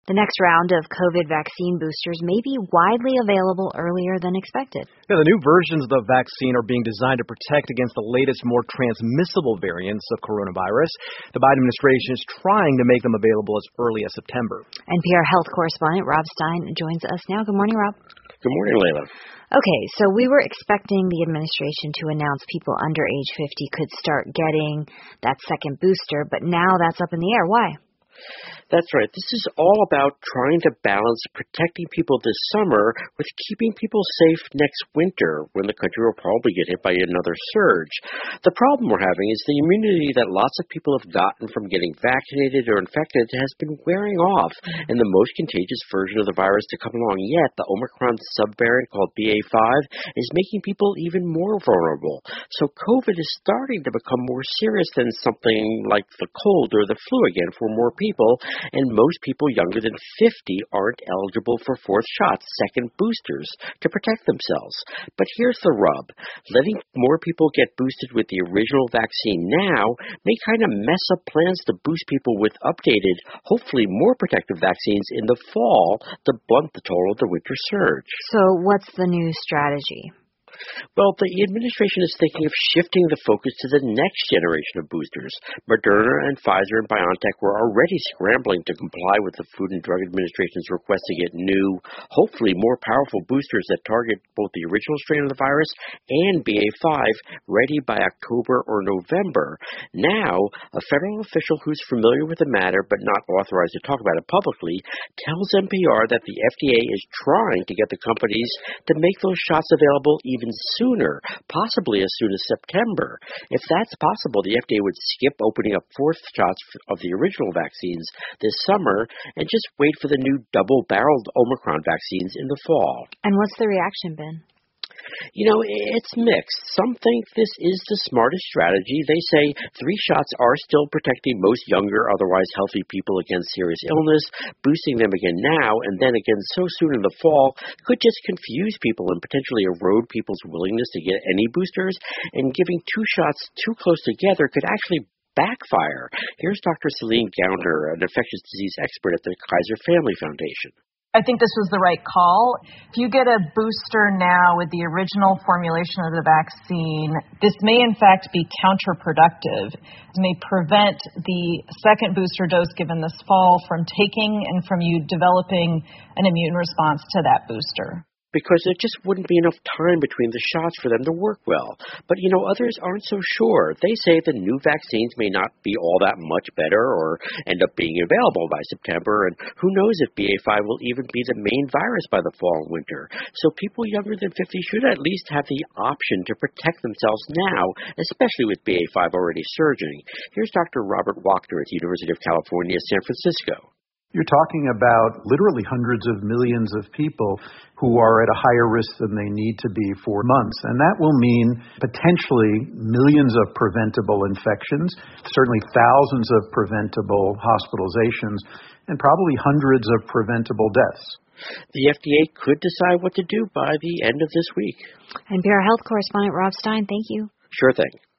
The next round of COVID vaccine boosters may be widely available earlier than expected. Yeah, the new versions of the vaccine are being designed to protect against the latest, more transmissible variants of coronavirus. The Biden administration is trying to make them available as early as September. NPR health correspondent Rob Stein joins us now. Good morning, Rob. Good morning, Layla. Okay, so we were expecting the administration to announce people under age 50 could start getting that second booster, but now that's up in the air. Why? That's right. This is all about trying to balance protecting people this summer with keeping people safe next winter when the country will probably get hit by another surge. The problem we're having is the immunity that lots of people have gotten from getting vaccinated or infected has been wearing off, and the most contagious version of the virus to come along yet, the Omicron subvariant called BA.5, is making people even more vulnerable. So COVID is starting to become more serious than something like the cold or the flu again for more people. And most people younger than 50 aren't eligible for fourth shots, second boosters, to protect themselves. But here's the rub. Letting more people get boosted with the original vaccine now may kind of mess up plans to boost people with updated, hopefully more protective vaccines in the fall to blunt the toll of the winter surge. So what's the new strategy? Well, the administration is thinking of shifting the focus to the next generation of boosters. Moderna and Pfizer and BioNTech were already scrambling to comply with the Food and Drug Administration's request to get new, hopefully more powerful boosters that target both the original strain of the virus and BA.5 ready by October or November. Now, a federal official who's familiar with the matter but not authorized to talk about it publicly tells NPR that the FDA is trying to get the companies to make those shots available even sooner, possibly as soon as September. If that's possible, the FDA would skip opening up fourth shots of the original vaccines this summer and just wait for the new double-barreled Omicron vaccines in the fall. And what's the reaction been? You know, it's mixed. Some think this is the smartest strategy. They say 3 shots are still protecting most younger, otherwise healthy people against serious illness. Boosting them again now and then again so soon in the fall could just confuse people and potentially erode people's willingness to get any boosters. And giving 2 shots too close together could actually backfire. Here's Dr. Celine Gounder, an infectious disease expert at the Kaiser Family Foundation. I think this was the right call. If you get a booster now with the original formulation of the vaccine, this may in fact be counterproductive. It may prevent the second booster dose given this fall from taking and from you developing an immune response to that booster. Because there just wouldn't be enough time between the shots for them to work well. But, others aren't so sure. They say the new vaccines may not be all that much better or end up being available by September, and who knows if BA.5 will even be the main virus by the fall and winter. So people younger than 50 should at least have the option to protect themselves now, especially with BA.5 already surging. Here's Dr. Robert Wachter at the University of California, San Francisco. You're talking about literally hundreds of millions of people who are at a higher risk than they need to be for months. And that will mean potentially millions of preventable infections, certainly thousands of preventable hospitalizations, and probably hundreds of preventable deaths. The FDA could decide what to do by the end of this week. NPR health correspondent Rob Stein, thank you. Sure thing.